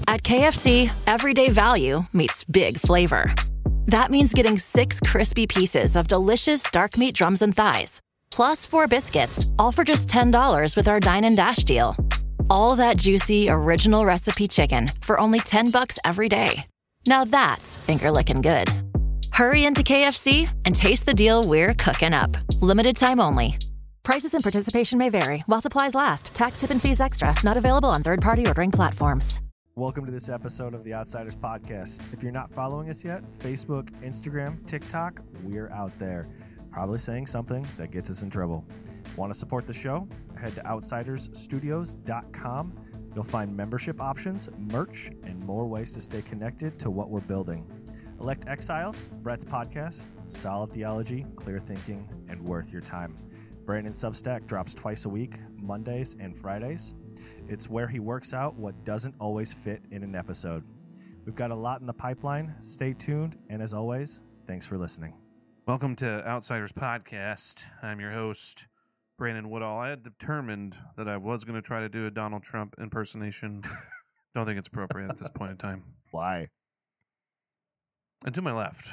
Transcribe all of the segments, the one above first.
At KFC, everyday value meets big flavor. That means getting 6 crispy pieces of delicious dark meat drums and thighs, plus 4 biscuits, all for just $10 with our Dine and Dash deal. All that juicy, original recipe chicken for only $10 every day. Now that's finger-licking good. Hurry into KFC and taste the deal we're cooking up. Limited time only. Prices and participation may vary. While supplies last. Tax, tip, and fees extra. Not available on third-party ordering platforms. Welcome to this episode of the Outsiders Podcast. If you're not following us yet, Facebook, Instagram, TikTok, we're out there. Probably saying something that gets us in trouble. Want to support the show? Head to outsidersstudios.com. You'll find membership options, merch, and more ways to stay connected to what we're building. Elect Exiles, Brett's podcast, solid theology, clear thinking, and worth your time. Brandon's Substack drops twice a week, Mondays and Fridays. It's where he works out what doesn't always fit in an episode. We've got a lot in the pipeline. Stay tuned, and as always, thanks for listening. Welcome to Outsiders Podcast. I'm your host, Brandon Woodall. I had determined that I was going to try to do a Donald Trump impersonation. Don't think it's appropriate at this point in time. Why? And to my left,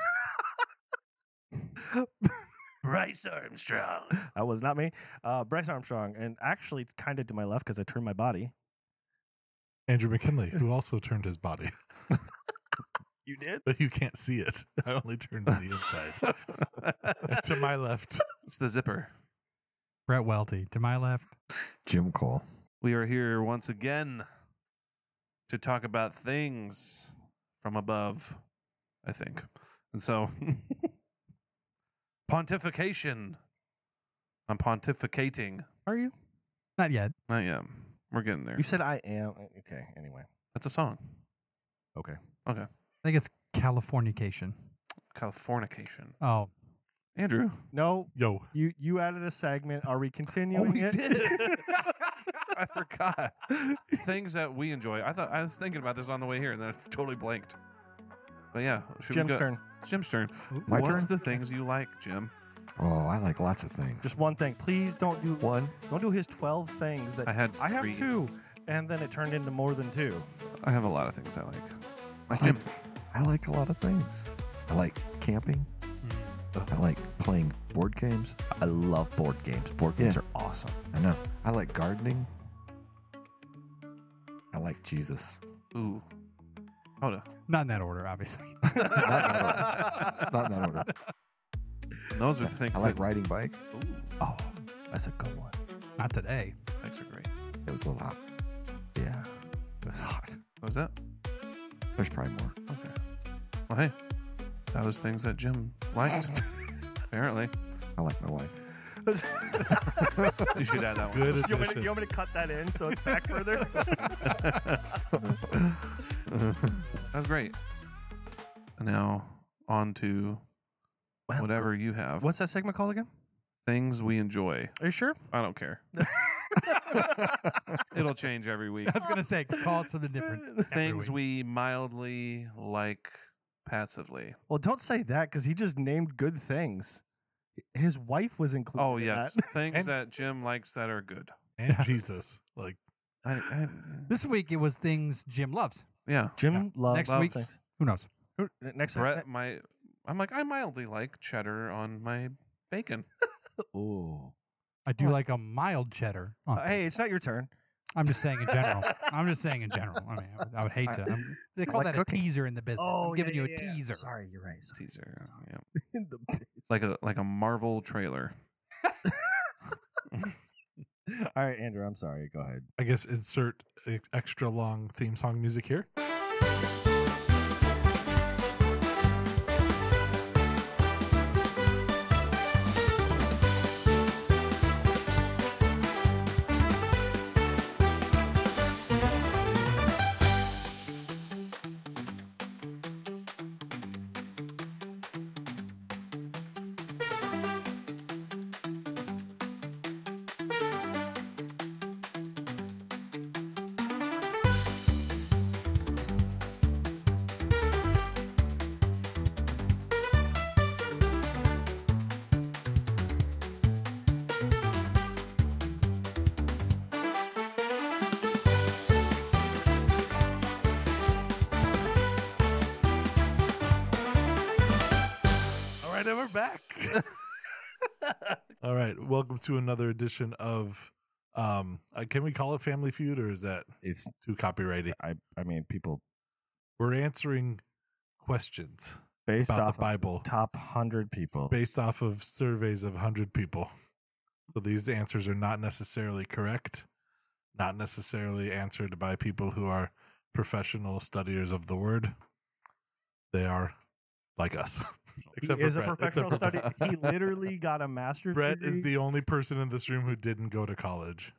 Bryce Armstrong. That was not me. Bryce Armstrong, and actually kind of to my left because I turned my body. Andrew McKinley, who also turned his body. You did? But you can't see it. I only turned to the inside. To my left. It's the zipper. Brett Welty. To my left. Jim Cole. We are here once again to talk about things from above, I think. And so, pontification. I'm pontificating. Are you? Not yet. I am. We're getting there. You said I am. Okay, anyway. That's a song. Okay. Okay. I think it's Californication. Californication. Oh. Andrew. No, Yo. you added a segment. Are we continuing it? I forgot. Things that we enjoy. I was thinking about this on the way here, and then I totally blanked. But yeah, should Jim's we go? turn. It's Jim's turn. My What's turn? the things you like, Jim? Oh, I like lots of things. Just one thing. Please don't do One. Don't do his 12 things that I had I have 3. 2, and then it turned into more than 2. I have a lot of things I like. I like a lot of things. I like camping. I like playing board games. I love board games. Board games Yeah. are awesome. I know. I like gardening. I like Jesus. Ooh. Hold on. Not in that order, obviously. Not in that order. Those are things I like that... riding bike. Ooh, Oh, that's a good one. Not today. bikes are great. It was a little hot. Yeah. It was hot. What was that? There's probably more. Okay. Well, hey. That was things that Jim liked. Apparently. I like my wife. You should add that one. Good You want addition. me to cut that in so it's back further? That was great. And now on to Well, whatever you have. What's that segment called again? Things we enjoy. Are you sure? I don't care. It'll change every week. I was going to say, call it something different. every Things week. we mildly like passively. Well, don't say that because he just named good things. His wife was included. Oh, in yes. that. Things And- that Jim likes that are good. And Jesus. Like, This week it was things Jim loves. yeah. Jim loves Next week, things. who knows? Next Brett, I'm like, I mildly like cheddar on my bacon. Ooh. I do like a mild cheddar. Oh, Hey, it's not your turn. I'm just saying in general. I mean, I would hate to. They call like that cooking. a teaser in the business. I'm giving you a teaser. Sorry, you're right. Teaser. Yeah. In the biz. It's like a Marvel trailer. All right, Andrew, I'm sorry. Go ahead. I guess insert extra long theme song music here. back. All right. Welcome to another edition of can we call it Family Feud, or is that It's too copyrighty? I mean, people We're answering questions based about off the Bible, of top 100 people. based off of surveys of 100 people. So these answers are not necessarily correct, not necessarily answered by people who are professional studiers of the word. They are like us. He is a Brett. professional Except for study. Brett. He literally got a master's Brett degree. is the only person in this room who didn't go to college.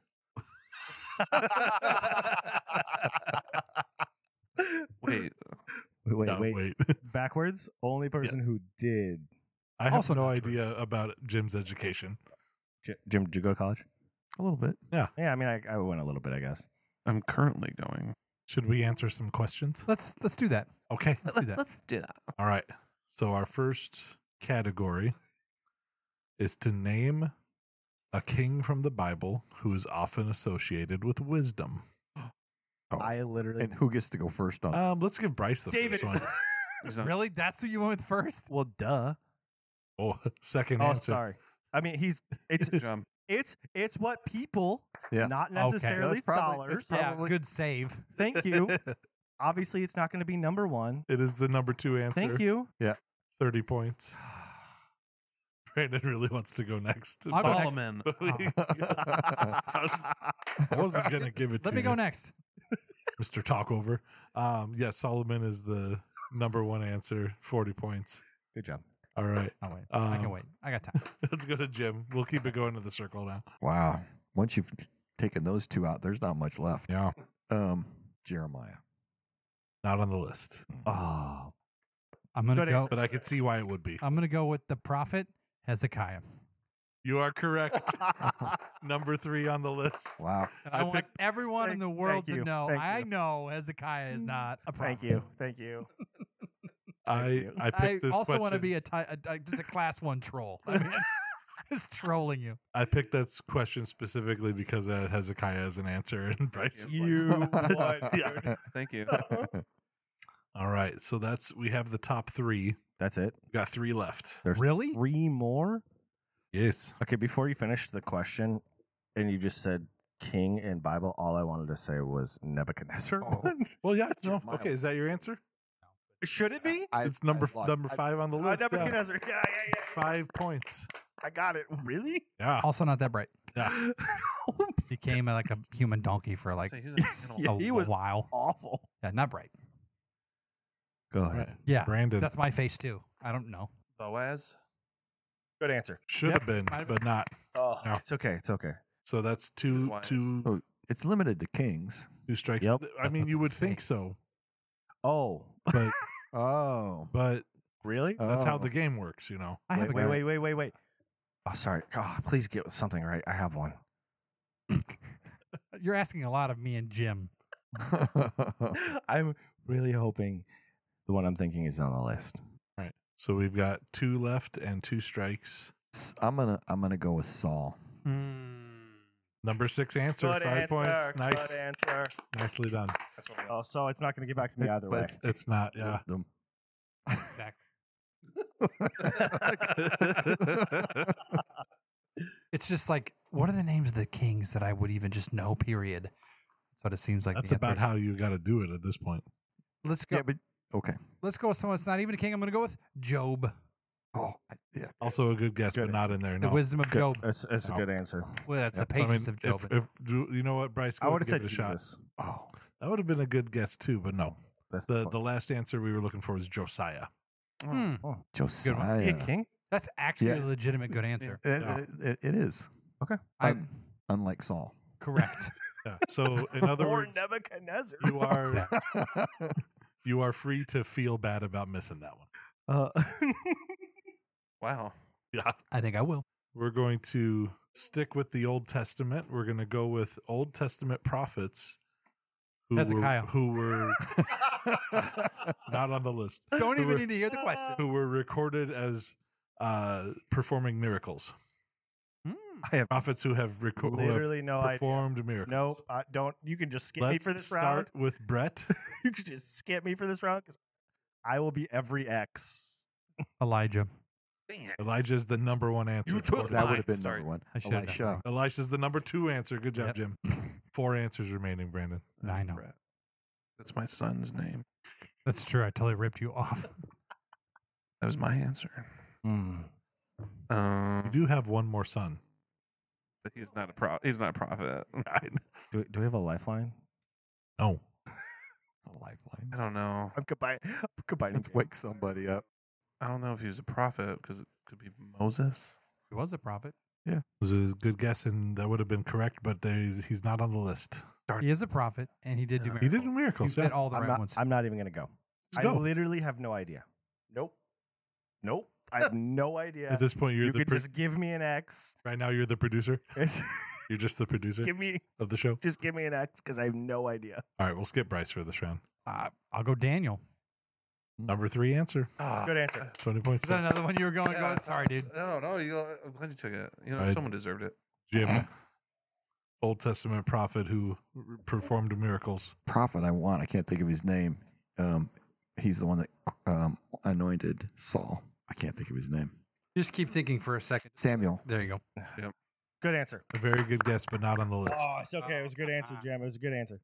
Wait, Wait, No, wait. Backwards. Only person who did. I have Also no not true. idea about Jim's education. Jim, did you go to college? A little bit. Yeah, I mean, I went a little bit, I guess. I'm currently going. Should we answer some questions? Let's do that. Okay. Let's do that. Let's do that. All right. So our first category is to name a king from the Bible who is often associated with wisdom. Oh. I literally. And who gets to go first on? Let's give Bryce the David. first one. He's not- Really? That's who you went with first? Well, duh. Oh, second Oh, answer. sorry. I mean, it's Jump. it's what people, Yeah. not Okay. necessarily That's probably- scholars. that's Yeah, Probably. good save. Thank you. Obviously, it's not going to be number one. It is the number 2 answer. Thank you. 30 points. Brandon really wants to go next. I'll go next. Solomon. I wasn't going to give it to Let me you, go next. Mr. Talkover. Yes, Solomon is the number 1 answer, 40 points. Good job. All right. I'll wait. I can wait. I got time. Let's go to Jim. We'll keep it going to the circle now. Wow. Once you've taken those two out, there's not much left. Yeah. Jeremiah. Not on the list, Oh, I'm gonna Good go. answer. but I could see why it would be. I'm gonna go with the prophet Hezekiah. You are correct. Number 3 on the list. Wow. And I, I want picked- everyone in the world thank to you. know. Thank I you. know Hezekiah is not a prophet. thank you. I you. I I picked this also question. want to be just a class 1 troll. I mean, just trolling you. I picked that question specifically because Hezekiah has an answer, and Bryce. is like- You won, Yeah. dude. Thank you. All right, so we have the top 3. That's it. We got 3 left. There's Really? 3 more. Yes. Okay, before you finished the question, and you just said king and Bible, all I wanted to say was Nebuchadnezzar. Oh. Well, yeah. No. Jeremiah. Okay, is that your answer? Should it be? It's number 5 on the list. Yeah. Nebuchadnezzar. Yeah. 5 points. I got it. Really? Yeah. Also not that bright. Yeah. Became like a human donkey for like So he was a Yeah, he was while. awful. Yeah, not bright. Go All ahead. right. Yeah, Brandon that's my face too. I don't know. Boaz. Good answer. should Yep. have been, Might have but not. Oh, No. it's okay. It's okay. So that's He was two, wise. two, Oh, it's limited to kings. 2 strikes. Yep. I mean, you would think Mistake. so, Oh, but Oh. really? that's how Oh. the game works, you know. I have Wait, a wait, guy. wait, wait, wait, wait. Oh, sorry. Oh, please get something right. I have one. You're asking a lot of me and Jim. I'm really hoping the one I'm thinking is on the list. Right. So we've got 2 left and 2 strikes. I'm gonna go with Saul. Number 6 answer, 5 points. Nice. Good answer. Nicely done. That's what we Oh, so it's not going to get back to me either But way. It's not, yeah. Wisdom. Back. It's just like, what are the names of the kings that I would even just know? Period. That's what it seems like. That's the about answer. how you got to do it at this point. Let's go. Yeah, but okay. Let's go with someone that's not even a king. I'm going to go with Job. Oh, yeah. Also a good guess, Good but not in there. The No. wisdom of Good. Job. That's a No. good answer. Well, that's Yep. the So, I mean, patience of Job. you know what, Bryce? I Go would ahead have and said give it a shot. Jesus. Oh, That would have been a good guess too, but no. That's The point. last answer we were looking for was Josiah. Hmm. Josiah. Is he a king? That's actually Yeah. a legitimate good answer. It is. I'm Unlike Saul. correct. Yeah. So in other Or words, Nebuchadnezzar. you are free to feel bad about missing that one. Wow. Yeah. I think I will. We're going to stick with the Old Testament. We're going to go with Old Testament prophets Hezekiah. who were not on the list. Don't Who even were- need to hear the question. Who were recorded as performing miracles. I have Prophets who have, literally no idea. performed miracles. No, don't. You can just skip me Let's for this start round. with Brett. You can just skip me for this round because I will be every X. Elijah. Elijah's the number one answer. That would have been Sorry. number one. I should've Elisha. done Elisha's the number 2 answer. Good job, Yep. Jim. 4 answers remaining, Brandon. I know. That's my son's name. That's true. I totally ripped you off. That was my answer. Mm. You do have one more son. But he's not a He's not a prophet. Do we have a lifeline? No. A lifeline. I don't know. I'm combining. Let's wake somebody up. I don't know if he was a prophet because it could be Moses. He was a prophet. It was a good guess, and that would have been correct, but he's not on the list. He is a prophet, and he did do He miracles. did do miracles. He Yeah. did all the right ones. I'm not even gonna go. Just I go. literally have no idea. Nope. I have no idea. At this point, you're you the could just give me an X. right now. You're the producer. You're just the producer give me of the show. an X because I have no idea. All right, we'll skip Bryce for this round. I'll go Daniel. Number 3 answer. Good answer. 20 points. Is that another one you were going? Yeah. Sorry, dude. No, I'm glad you took it. Right. Someone deserved it. Jim, Old Testament prophet who performed miracles. Prophet I can't think of his name. He's the one that anointed Saul. I can't think of his name. Just keep thinking for a second. Samuel. There you go. Good answer. A very good guess, but not on the list. Oh, it's okay. It was a good answer, Jim. It was a good answer.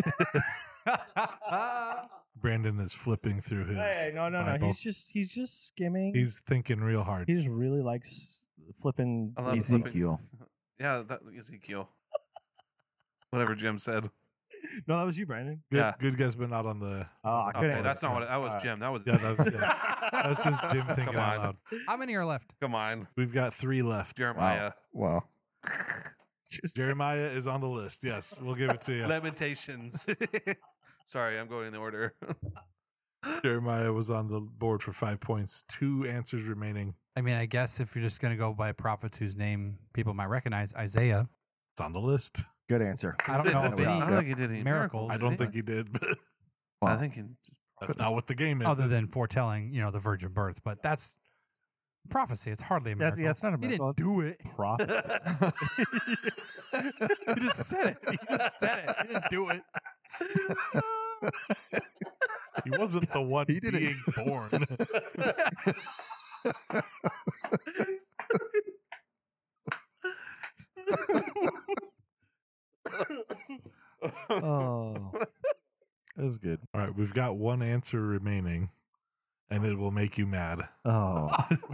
Brandon is flipping through his. Hey, no. Bible. He's just skimming. He's thinking real hard. He just really likes flipping. I love Ezekiel. Yeah, that Ezekiel. Whatever Jim said. No, that was you, Brandon. Good, Yeah. good guess, but not on the. Oh, good Okay, answer. that's not what that was. All right. Jim. That was Yeah, that's just Jim thinking Come out on. loud. How many are left? Come on, We've got 3 left. Jeremiah. Wow. Jeremiah is on the list. Yes, we'll give it to you. Lamentations. Sorry, I'm going in the order. Jeremiah was on the board for 5 points. 2 answers remaining. I mean, I guess if you're just going to go by prophets whose name people might recognize, Isaiah. It's on the list. Good answer. I don't know I if don't any think he did any miracles. I don't think he did, but I think he. that's not what the game is. other than foretelling, the virgin birth. But that's prophecy. It's hardly a miracle. Yeah, it's not a He miracle. didn't do it. Prophet. He just said it. He didn't do it. He wasn't the one He didn't- being born. Oh, that was good. All right, we've got 1 answer remaining, and it will make you mad. Oh,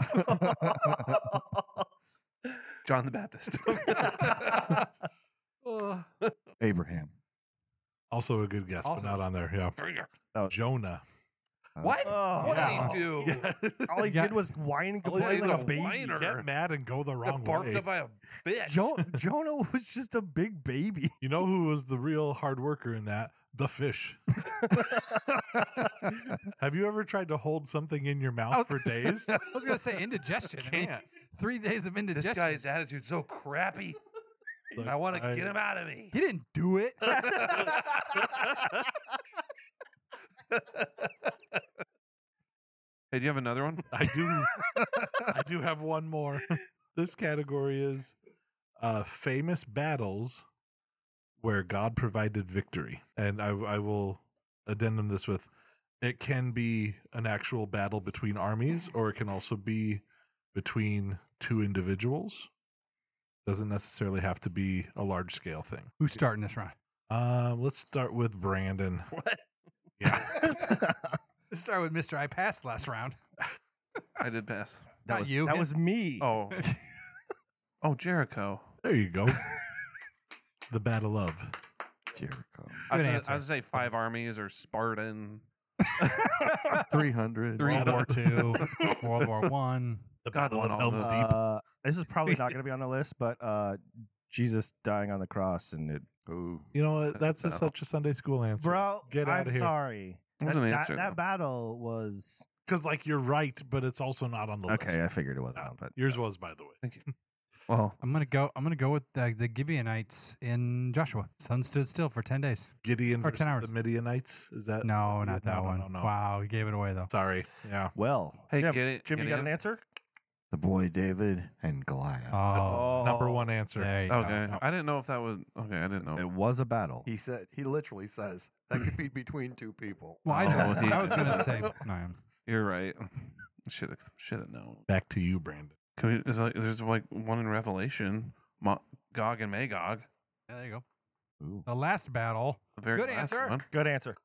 John the Baptist. Abraham. Also a good guess, but not on there. Yeah. Oh. Jonah. What? Oh, What yeah. did he do? all he Yeah. did was whine and All he complain did like was a baby. whiner. Get mad and go the Got wrong barked way. up by a bitch. Jonah was just a big baby. You know who was the real hard worker in that? The fish. Have you ever tried to hold something in your mouth for days? I was going to say indigestion. I mean, Can't. 3 days of indigestion. This guy's attitude's so crappy. Look, I want to get him out of me. He didn't do it. Hey, do you have another one? I do have one more. This category is famous battles where God provided victory. And I will addendum this with, it can be an actual battle between armies, or it can also be between 2 individuals. Doesn't necessarily have to be a large scale thing. Who's starting this round? Let's start with Brandon. What? Yeah. Let's start with Mr. I passed last round. I did pass. Not you. That was me. Oh. Oh, Jericho. There you go. The Battle of. Jericho. I was Good gonna answer. say 5 armies or Spartan. 300. World War II, World War I. The God, Battle what of all Helm's the- Deep. This is probably not going to be on the list, but Jesus dying on the cross and it. Ooh. You know what? That's Battle. such a Sunday school answer. Bro, Get I'm outta here. sorry. It was an That- answer, That though. battle was Because, like, you're right, but it's also not on the list. okay. I figured it wasn't, on, but Yours was, by the way. Thank you. Well, I'm gonna go with the Gibeonites in Joshua. Sun stood still for 10 days. Gideon Or 10 versus hours. the Midianites. Is that? No, not that one. No. Wow, you gave it away though. Sorry. Yeah. well. hey, Jim, get it. Jim, you got an Gideon? answer? The boy David and Goliath. Oh, Number 1 answer. there you Okay. go. I didn't know if that was. Okay, I didn't know. It was a battle. He literally says that could be between 2 people. Well, I Oh, he- was gonna say no. You're right. Should have known. Back to you, Brandon. Can we, there's like one in Revelation, Gog and Magog. Yeah, there you go. Ooh. The last battle. The very Good last answer. one. Good answer.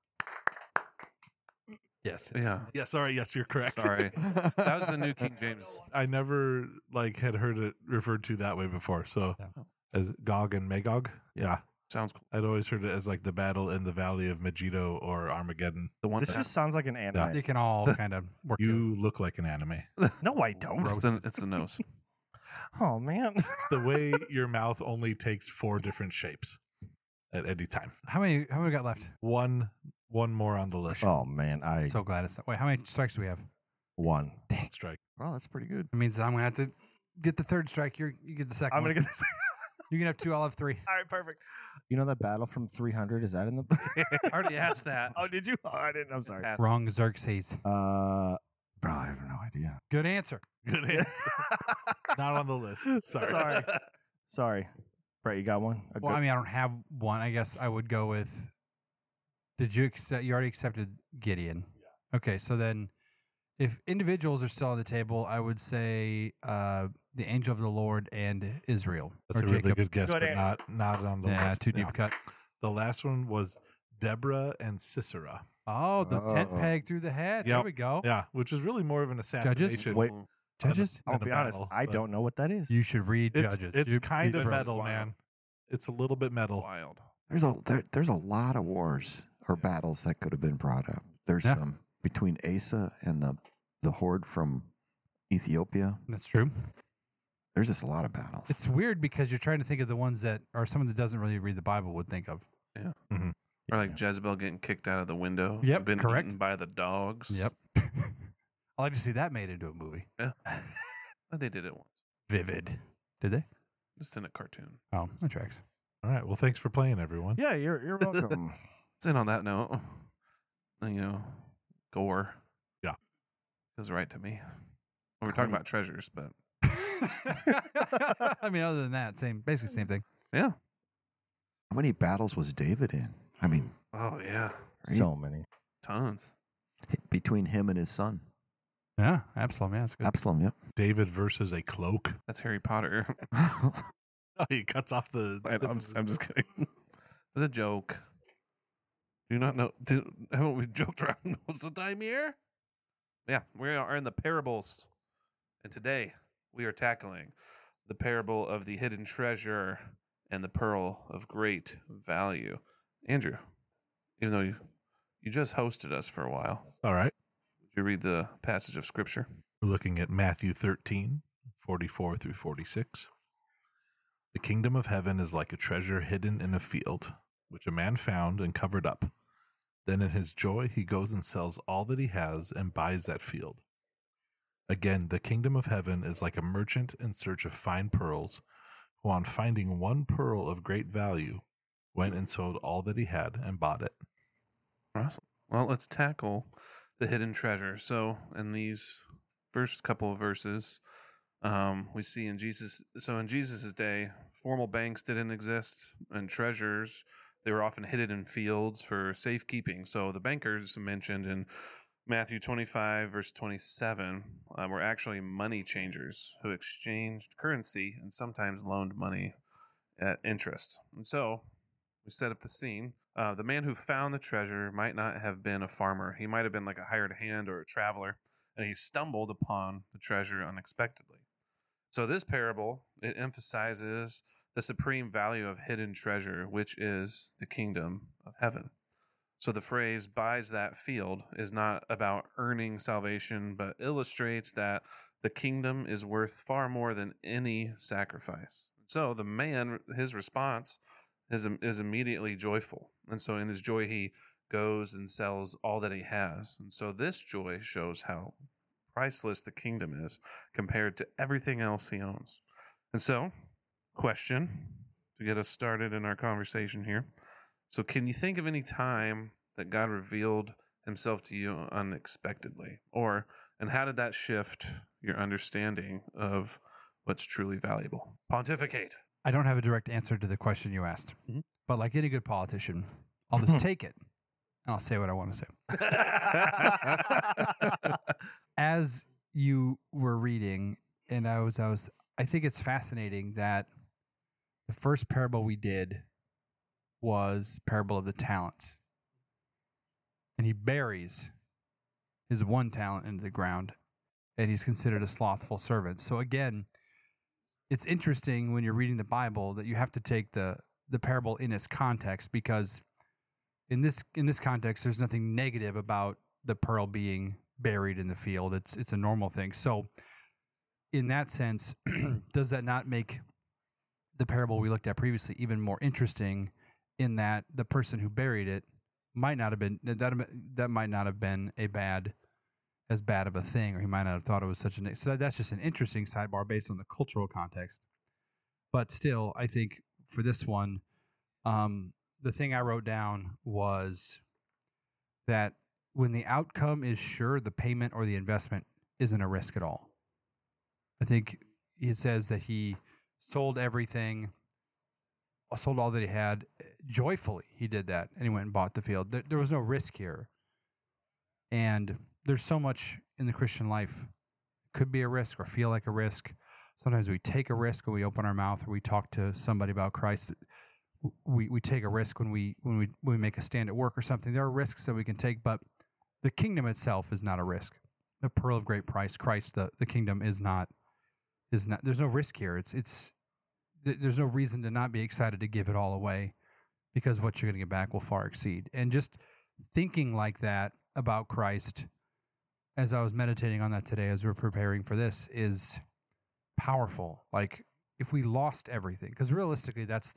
Yes. Yeah. Yeah, sorry. Yes, you're correct. Sorry. That was the New King James. I never had heard it referred to that way before. So Yeah. as Gog and Magog. Yeah. Sounds cool. I'd always heard it as like the battle in the Valley of Megiddo or Armageddon. The one This just sounds like an anime. You can all kind of work You look like an anime. No, I don't. it's the nose. Oh man. It's the way your mouth only takes 4 different shapes at any time. How many we got left? One more on the list. Oh man, I So glad it's wait, how many strikes do we have? won. Strike. Well, that's pretty good. It means that I'm gonna have to get the third strike. You get the second I'm one. gonna get this. You can have 2, I'll have 3. All right, perfect. You know that battle from 300? Is that in the? I already asked that. Oh, did you? Oh, I didn't. I'm sorry. Asked. Wrong Xerxes. Bro, I have no idea. Good answer. Good answer. Not on the list. Sorry. Sorry. Brett, you got one? Well, I mean, I don't have one. I guess I would go with. Did you accept? You already accepted Gideon. Yeah. Okay, so then, if individuals are still on the table, I would say the angel of the Lord and Israel. That's or a really Jacob. good guess, Good but not on the Yeah, list. too deep No. cut. The last one was Deborah and Sisera. Oh, the tent Oh. peg through the head. There Yep. we go. Yeah, which is really more of an assassination. Wait. Judges, I'll in a be honest. battle, I but don't know what that is. you should read It's Judges. it's You- kind you- of metal, wild. man. It's a little bit metal. Wild. There's a lot of wars or battles that could have been brought up. There's Yeah. some between Asa and the horde from Ethiopia. That's true. There's just a lot of battles. It's weird because you're trying to think of the ones that are someone that doesn't really read the Bible would think of. Or like Jezebel getting kicked out of the window. Yep, Been correct. eaten by the dogs. Yep. I like to see that made into a movie. Yeah. They did it once. Vivid. Did they? Just in a cartoon. Oh, that tracks. All right. Well, thanks for playing, everyone. Yeah, you're welcome. It's in on that note. Gore. Yeah. Feels right to me. Well, we're talking about treasures, but I mean, other than that, basically same thing. yeah. How many battles was David in? I mean, Oh yeah. right? So many. Tons. Between him and his son Yeah, Absalom. Yeah, that's good. Absalom. Yep. David versus a cloak. That's Harry Potter. Oh, he cuts off the. I'm just kidding. It was a joke. Do you not know? Haven't we joked around most of the time here? Yeah, we are in the parables. And today we are tackling the parable of the hidden treasure and the pearl of great value. Andrew, even though you just hosted us for a while, All right. would you read the passage of Scripture? We're looking at Matthew 13, 44 through 46. The kingdom of heaven is like a treasure hidden in a field, which a man found and covered up. Then in his joy he goes and sells all that he has and buys that field. Again, the kingdom of heaven is like a merchant in search of fine pearls, who on finding one pearl of great value, went and sold all that he had and bought it. Awesome. Well, let's tackle the hidden treasure. So, in these first couple of verses, we see in Jesus. So, in Jesus's day, formal banks didn't exist, and treasures they were often hidden in fields for safekeeping. So, the bankers mentioned in Matthew 25, verse 27, were actually money changers who exchanged currency and sometimes loaned money at interest. And so, we set up the scene. The man who found the treasure might not have been a farmer. He might have been like a hired hand or a traveler, and he stumbled upon the treasure unexpectedly. So this parable, it emphasizes the supreme value of hidden treasure, which is the kingdom of heaven. So the phrase buys that field is not about earning salvation, but illustrates that the kingdom is worth far more than any sacrifice. So the man, his response is immediately joyful. And so in his joy, he goes and sells all that he has. And so this joy shows how priceless the kingdom is compared to everything else he owns. And so, question to get us started in our conversation here. So can you think of any time that God revealed himself to you unexpectedly? And how did that shift your understanding of what's truly valuable? Pontificate. I don't have a direct answer to the question you asked, Mhm. but like any good politician, I'll just take it and I'll say what I want to say. As you were reading, and I think it's fascinating that the first parable we did was parable of the talents. And he buries his one talent into the ground, and he's considered a slothful servant. So again, it's interesting when you're reading the Bible that you have to take the parable in its context, because in this context, there's nothing negative about the pearl being buried in the field. It's a normal thing. So in that sense, does that not make the parable we looked at previously even more interesting, in that the person who buried it might not have been that might not have been as bad of a thing, or he might not have thought it was such a... So that's just an interesting sidebar based on the cultural context. But still, I think for this one, the thing I wrote down was that when the outcome is sure, the payment or the investment isn't a risk at all. I think it says that he sold everything, sold all that he had. Joyfully, he did that, and he went and bought the field. There was no risk here. And there's so much in the Christian life could be a risk or feel like a risk. Sometimes we take a risk when we open our mouth or we talk to somebody about Christ. We take a risk when we make a stand at work or something. There are risks that we can take, but the kingdom itself is not a risk. The pearl of great price, Christ, the kingdom is not. There's no risk here. There's no reason to not be excited to give it all away, because what you're going to get back will far exceed. And just thinking like that about Christ, as I was meditating on that today as we're preparing for this, is powerful. Like, if we lost everything, because realistically that's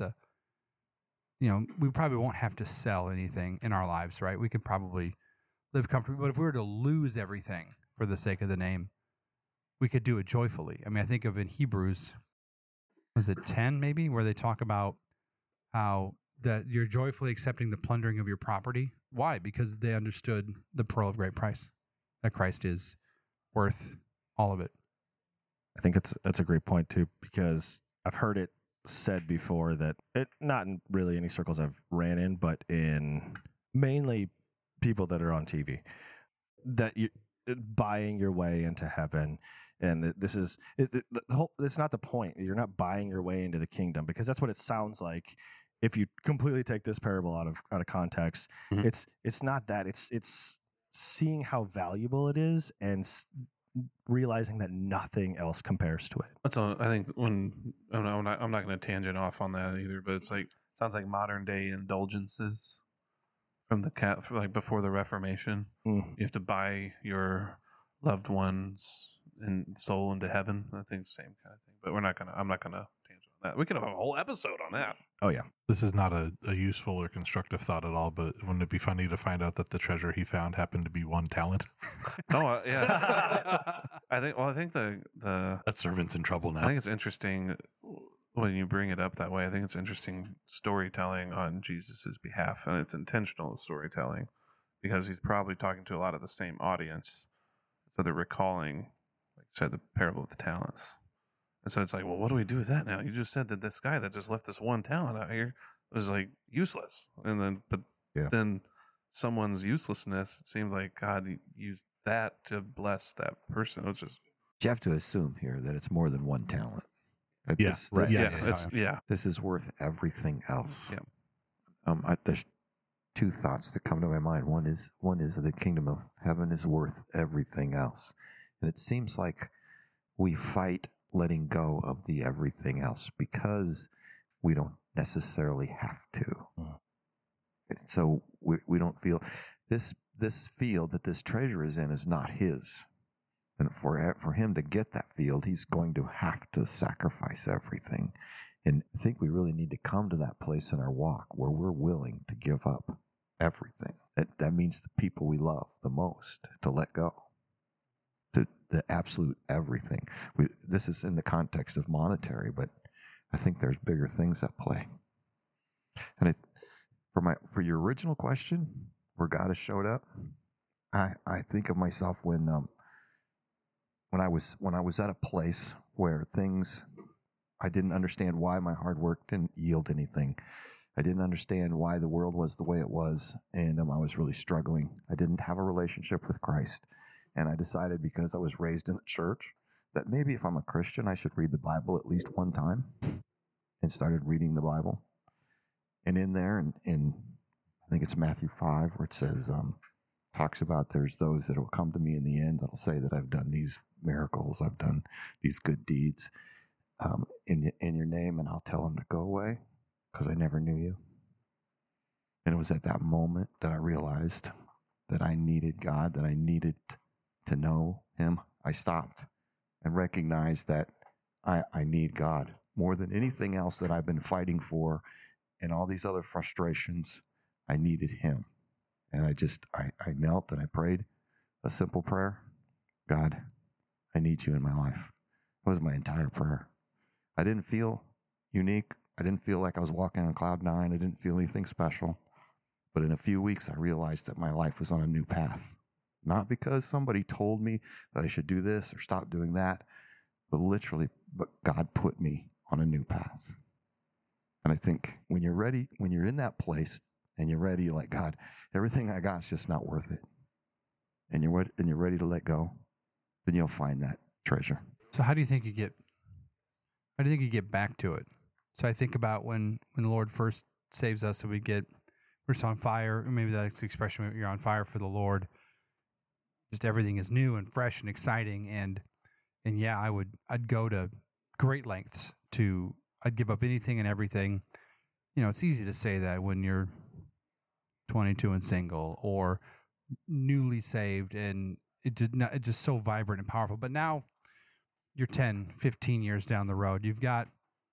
we probably won't have to sell anything in our lives, right? We could probably live comfortably. But if we were to lose everything for the sake of the name, we could do it joyfully. I mean, I think of in Hebrews, was it 10 maybe, where they talk about how that you're joyfully accepting the plundering of your property. Why? Because they understood the pearl of great price, that Christ is worth all of it. I think that's a great point too, because I've heard it said before that not in really any circles I've ran in, but in mainly people that are on TV, that you buying your way into heaven. And this is it's not the point. You're not buying your way into the kingdom, because that's what it sounds like. If you completely take this parable out of context, mm-hmm. It's not that. It's seeing how valuable it is and realizing that nothing else compares to it. That's all. I think I'm not going to tangent off on that either, but it's like sounds like modern day indulgences from like before the Reformation. Mm. You have to buy your loved ones and soul into heaven. I think it's the same kind of thing, but I'm not gonna tangent on that. We could have a whole episode on that. Oh yeah, this is not a useful or constructive thought at all. But wouldn't it be funny to find out that the treasure he found happened to be one talent? Oh yeah. I think the that servant's in trouble now. I think it's interesting when you bring it up that way. I think it's interesting storytelling on Jesus's behalf, and it's intentional storytelling because he's probably talking to a lot of the same audience, so they're recalling, like you said, the parable of the talents. And so it's like, well, what do we do with that now? You just said that this guy that just left this one talent out here was like useless. And then someone's uselessness, it seems like God used that to bless that person. It's just, you have to assume here that it's more than one talent. Yes. This is worth everything else. Yeah. There's two thoughts that come to my mind. One is the kingdom of heaven is worth everything else. And it seems like we fight letting go of the everything else because we don't necessarily have to. Mm. So we don't feel this field that this treasure is in is not his. And for him to get that field, he's going to have to sacrifice everything. And I think we really need to come to that place in our walk where we're willing to give up everything. That means the people we love the most, to let go. The absolute everything. This is in the context of monetary, but I think there's bigger things at play. And for your original question, where God has showed up, I think of myself when I was at a place where things, I didn't understand why my hard work didn't yield anything. I didn't understand why the world was the way it was, and I was really struggling. I didn't have a relationship with Christ. And I decided, because I was raised in the church, that maybe if I'm a Christian, I should read the Bible at least one time, and started reading the Bible. And in there, in I think it's Matthew 5, where it says, talks about there's those that will come to me in the end that'll say that I've done these miracles, I've done these good deeds in your name, and I'll tell them to go away because I never knew you. And it was at that moment that I realized that I needed God, that I needed to know him. I stopped and recognized that I need God more than anything else that I've been fighting for, and all these other frustrations. I needed him. And I knelt and I prayed a simple prayer. God, I need you in my life. That was my entire prayer. I didn't feel unique. I didn't feel like I was walking on cloud nine. I didn't feel anything special. But in a few weeks, I realized that my life was on a new path. Not because somebody told me that I should do this or stop doing that, but God put me on a new path. And I think when you're ready, when you're in that place and you're ready, you're like, God, everything I got is just not worth it. And you're ready to let go, then you'll find that treasure. So how do you think you get back to it? So I think about when the Lord first saves us and we're just on fire. Maybe that's the expression, you're on fire for the Lord. Just everything is new and fresh and exciting. And yeah, I'd go to great lengths I'd give up anything and everything. It's easy to say that when you're 22 and single or newly saved, and it's just so vibrant and powerful. But now you're 10, 15 years down the road. You've got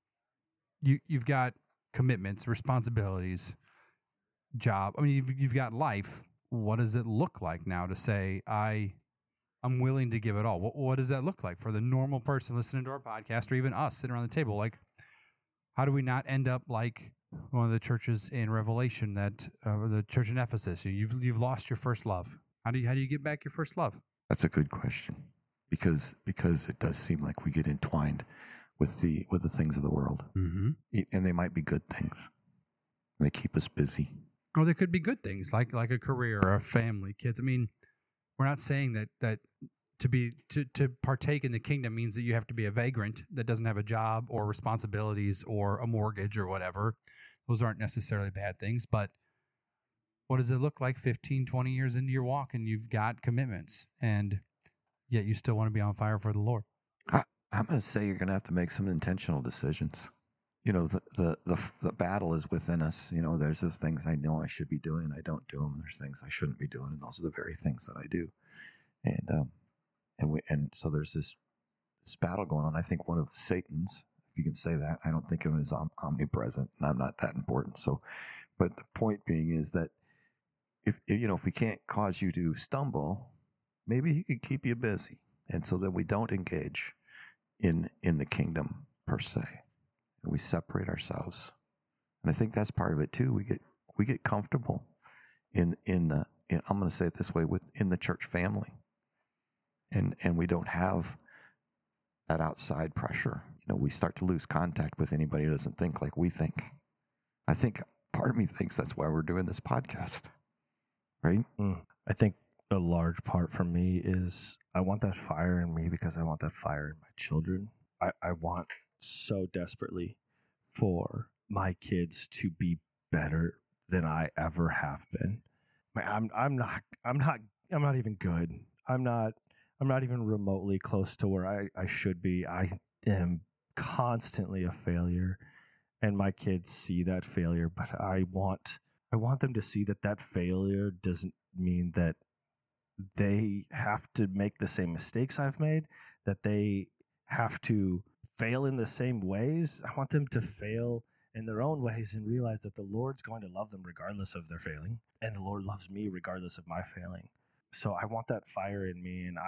commitments, responsibilities, job. I mean, you've got life. What does it look like now to say, I'm willing to give it all? What does that look like for the normal person listening to our podcast, or even us sitting around the table? Like, how do we not end up like one of the churches in Revelation, the church in Ephesus? You've lost your first love. How do you get back your first love? That's a good question, because it does seem like we get entwined with the things of the world, mm-hmm. and they might be good things. They keep us busy. Or they could be good things like a career or a family, kids. I mean, we're not saying that to partake in the kingdom means that you have to be a vagrant that doesn't have a job or responsibilities or a mortgage or whatever. Those aren't necessarily bad things, but what does it look like 15, 20 years into your walk and you've got commitments and yet you still want to be on fire for the Lord? I'm going to say you're going to have to make some intentional decisions. The battle is within us. There's those things I know I should be doing, I don't do them. There's things I shouldn't be doing, and those are the very things that I do. And so there's this battle going on. I think one of Satan's, if you can say that, I don't think of him as omnipresent, and I'm not that important. So, but the point being is that if we can't cause you to stumble, maybe he could keep you busy, and so that we don't engage in the kingdom per se. And we separate ourselves, and I think that's part of it too. We get comfortable in I'm going to say it this way, in the church family, and we don't have that outside pressure. We start to lose contact with anybody who doesn't think like we think. I think part of me thinks that's why we're doing this podcast, right? I think a large part for me is I want that fire in me because I want that fire in my children. I want so desperately for my kids to be better than I ever have been. I'm not even good. I'm not even remotely close to where I should be. I am constantly a failure, and my kids see that failure, but I want them to see that failure doesn't mean that they have to make the same mistakes I've made, that they have to fail in the same ways. I want them to fail in their own ways and realize that the Lord's going to love them regardless of their failing, and the Lord loves me regardless of my failing. So I want that fire in me, and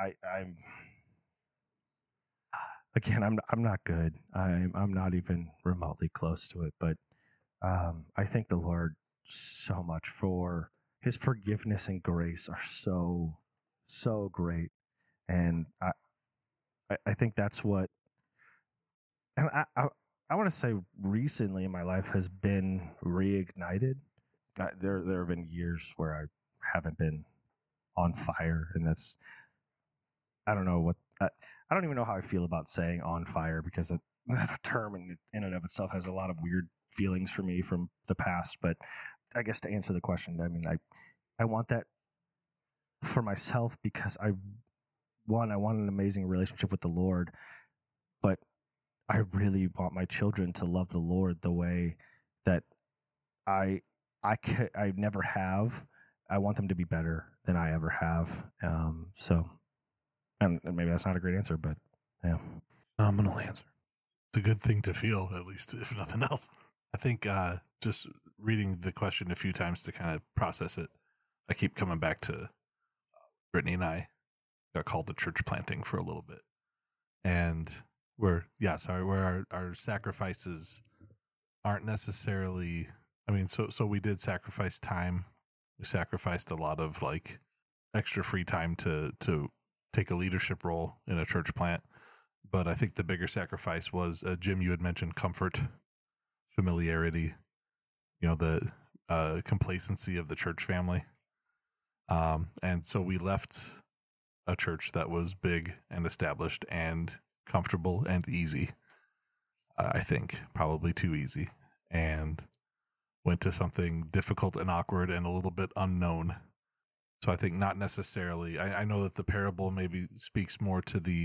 I'm not good. I'm not even remotely close to it, but I thank the Lord so much for His forgiveness and grace are so great, and I think that's what. And I want to say recently in my life has been reignited. There have been years where I haven't been on fire, and that's I don't know what I don't even know how I feel about saying on fire, because that term in and of itself has a lot of weird feelings for me from the past. But I guess to answer the question, I mean, I want that for myself because I want an amazing relationship with the Lord, but I really want my children to love the Lord the way that I never have. I want them to be better than I ever have. So, and maybe that's not a great answer, but yeah. Nominal answer. It's a good thing to feel, at least, if nothing else. I think just reading the question a few times to kind of process it, I keep coming back to Brittany and I got called to church planting for a little bit. And where our sacrifices aren't necessarily, I mean, so we did sacrifice time. We sacrificed a lot of like extra free time to take a leadership role in a church plant. But I think the bigger sacrifice was, Jim, you had mentioned comfort, familiarity, the complacency of the church family. And so we left a church that was big and established and comfortable and easy. I think probably too easy, and went to something difficult and awkward and a little bit unknown. So I think not necessarily, I know that the parable maybe speaks more to the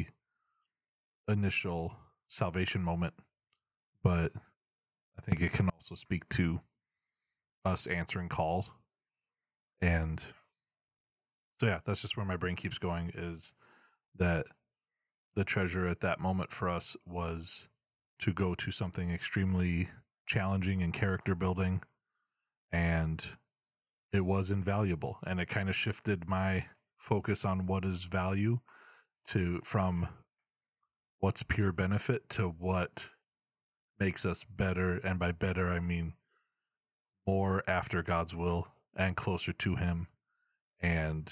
initial salvation moment, but I think it can also speak to us answering calls. And so yeah, that's just where my brain keeps going, is that the treasure at that moment for us was to go to something extremely challenging and character building, and it was invaluable. And it kind of shifted my focus on what is value from what's pure benefit to what makes us better. And by better, I mean more after God's will and closer to him and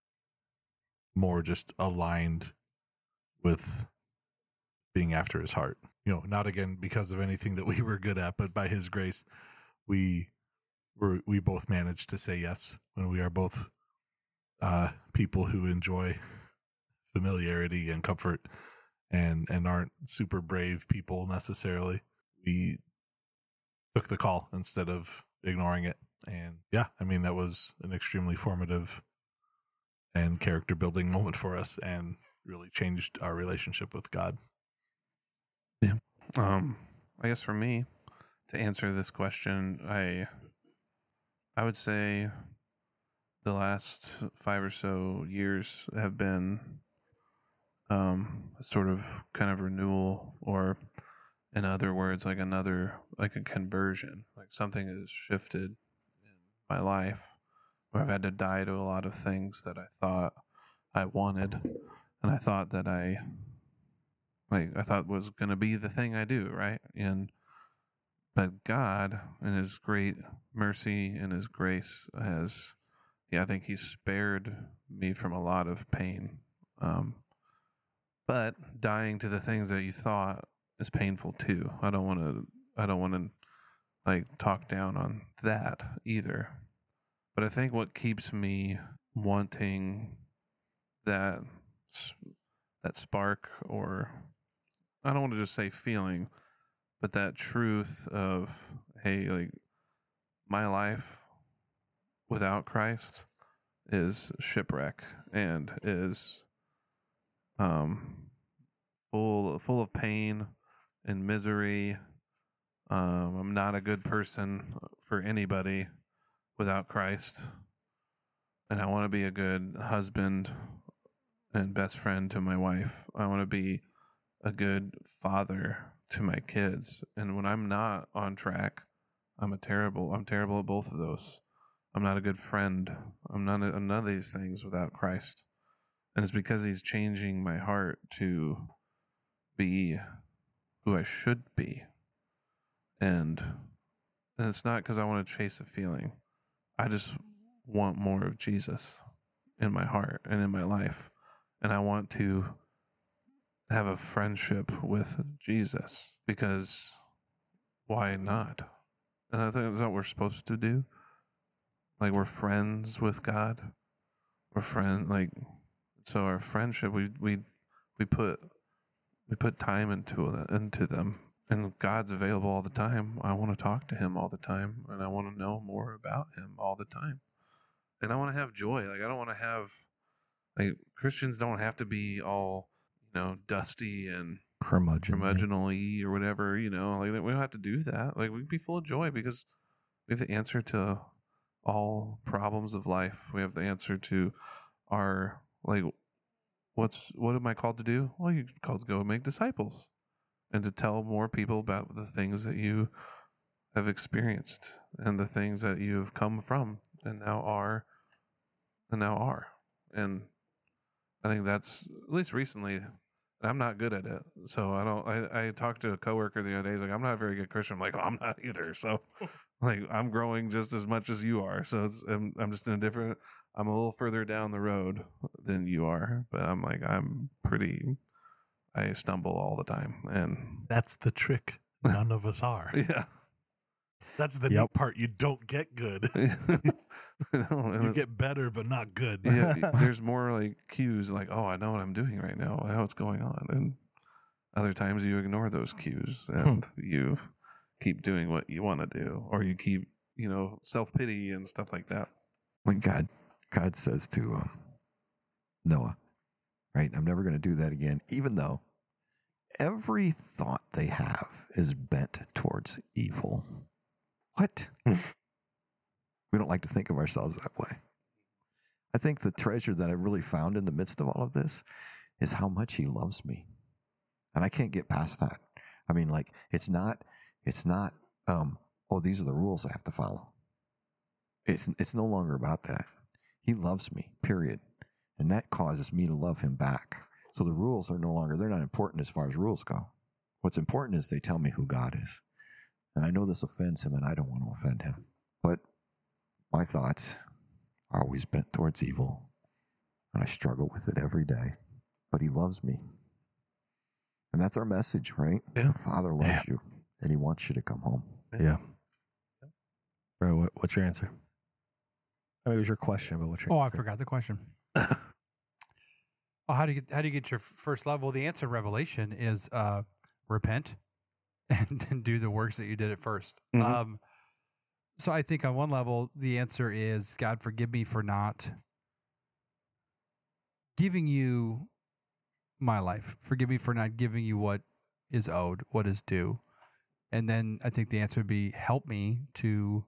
more just aligned with being after his heart. Not again because of anything that we were good at, but by his grace, we both managed to say yes when we are both people who enjoy familiarity and comfort and aren't super brave people necessarily. We took the call instead of ignoring it. And yeah, I mean, that was an extremely formative and character building moment for us, and really changed our relationship with God. Yeah. I guess for me, to answer this question, I would say the last 5 or so years have been a sort of kind of renewal, or in other words, like a conversion, like something has shifted in my life where I've had to die to a lot of things that I thought I wanted, and I thought that I thought was going to be the thing I do, right? But God, in his great mercy and his grace, I think he's spared me from a lot of pain. But dying to the things that you thought is painful too. I don't want to like talk down on that either. But I think what keeps me wanting that spark, or I don't want to just say feeling, but that truth of, hey, like my life without Christ is shipwreck and is full of pain and misery. I'm not a good person for anybody without Christ, and I want to be a good husband and best friend to my wife. I want to be a good father to my kids, and when I'm not on track, I'm terrible at both of those. I'm not a good friend. I'm none of these things without Christ. And it's because he's changing my heart to be who I should be. And it's not because I want to chase a feeling. I just want more of Jesus in my heart and in my life. And I want to have a friendship with Jesus, because why not? And I think that's what we're supposed to do. Like, we're friends with God. We're friends, like, so our friendship, we put time into them, and God's available all the time. I want to talk to Him all the time, and I want to know more about Him all the time, and I want to have joy. Like, I don't want to have, like, Christians don't have to be all, dusty and curmudgeonly or whatever. Like, we don't have to do that. Like, we can be full of joy because we have the answer to all problems of life. We have the answer to our, like, what am I called to do? Well, you're called to go and make disciples and to tell more people about the things that you have experienced and the things that you've come from and now are. And I think that's, at least recently, I'm not good at it. So I talked to a coworker the other day. He's like, I'm not a very good Christian. I'm like, oh, I'm not either. So like, I'm growing just as much as you are. So I'm just in I'm a little further down the road than you are, but I'm like, I stumble all the time. And that's the trick. None of us are. Yeah. That's the neat part. You don't get good. You get better, but not good. Yeah, there's more like cues, like, oh, I know what I'm doing right now. I know what's going on. And other times you ignore those cues and you keep doing what you want to do, or you keep, self-pity and stuff like that. When God says to Noah, right, I'm never going to do that again, even though every thought they have is bent towards evil. What? We don't like to think of ourselves that way. I think the treasure that I really found in the midst of all of this is how much He loves me. And I can't get past that. I mean, like, it's not, oh, these are the rules I have to follow. It's no longer about that. He loves me, period. And that causes me to love Him back. So the rules are no longer, they're not important as far as rules go. What's important is they tell me who God is. And I know this offends Him, and I don't want to offend Him. But my thoughts are always bent towards evil, and I struggle with it every day. But He loves me. And that's our message, right? Yeah. The Father loves you, and He wants you to come home. Yeah. Bro, what's your answer? I mean, it was your question, but what's your answer? I forgot the question. How do you get your first love? Well, the answer in Revelation is repent and do the works that you did at first. Mm-hmm. So I think on one level, the answer is, God, forgive me for not giving you my life. Forgive me for not giving you what is owed, what is due. And then I think the answer would be, help me to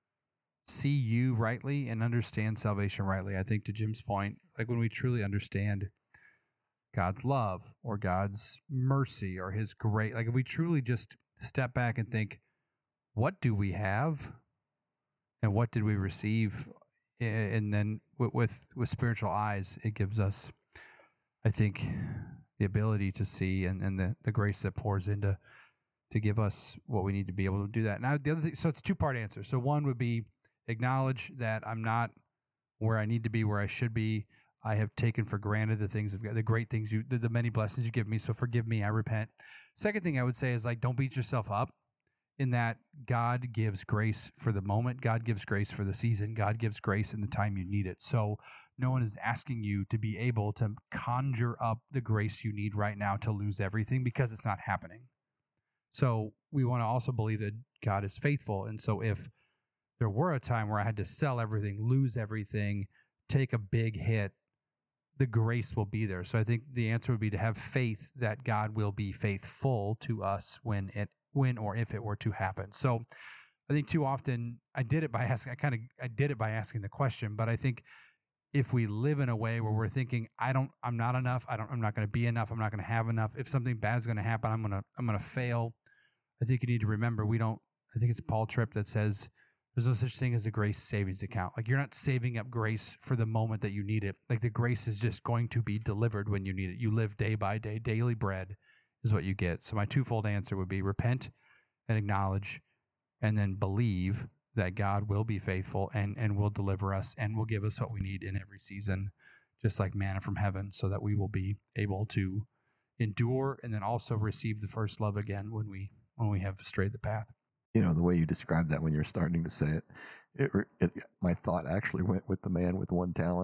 see you rightly and understand salvation rightly. I think, to Jim's point, like, when we truly understand God's love or God's mercy or His grace, like, if we truly just step back and think, what do we have and what did we receive? And then with spiritual eyes, it gives us, I think, the ability to see and the grace that pours into to give us what we need to be able to do that. Now, the other thing, so it's a two-part answer. So one would be, acknowledge that I'm not where I need to be, where I should be. I have taken for granted the things of God, the great things the many blessings you give me. So forgive me. I repent. Second thing I would say is, like, don't beat yourself up, in that God gives grace for the moment. God gives grace for the season. God gives grace in the time you need it. So no one is asking you to be able to conjure up the grace you need right now to lose everything, because it's not happening. So we want to also believe that God is faithful. And so if there were a time where I had to sell everything, lose everything, take a big hit, the grace will be there. So I think the answer would be to have faith that God will be faithful to us when or if it were to happen. So I think too often I did it by asking the question, but I think if we live in a way where we're thinking, I'm not enough, I'm not going to be enough, I'm not going to have enough, if something bad's going to happen, I'm going to fail. I think you need to remember, I think it's Paul Tripp that says, there's no such thing as a grace savings account. Like, you're not saving up grace for the moment that you need it. Like, the grace is just going to be delivered when you need it. You live day by day. Daily bread is what you get. So my twofold answer would be repent and acknowledge, and then believe that God will be faithful and will deliver us and will give us what we need in every season, just like manna from heaven, so that we will be able to endure and then also receive the first love again when we have strayed the path. The way you described that when you were starting to say it, my thought actually went with the man with one talent,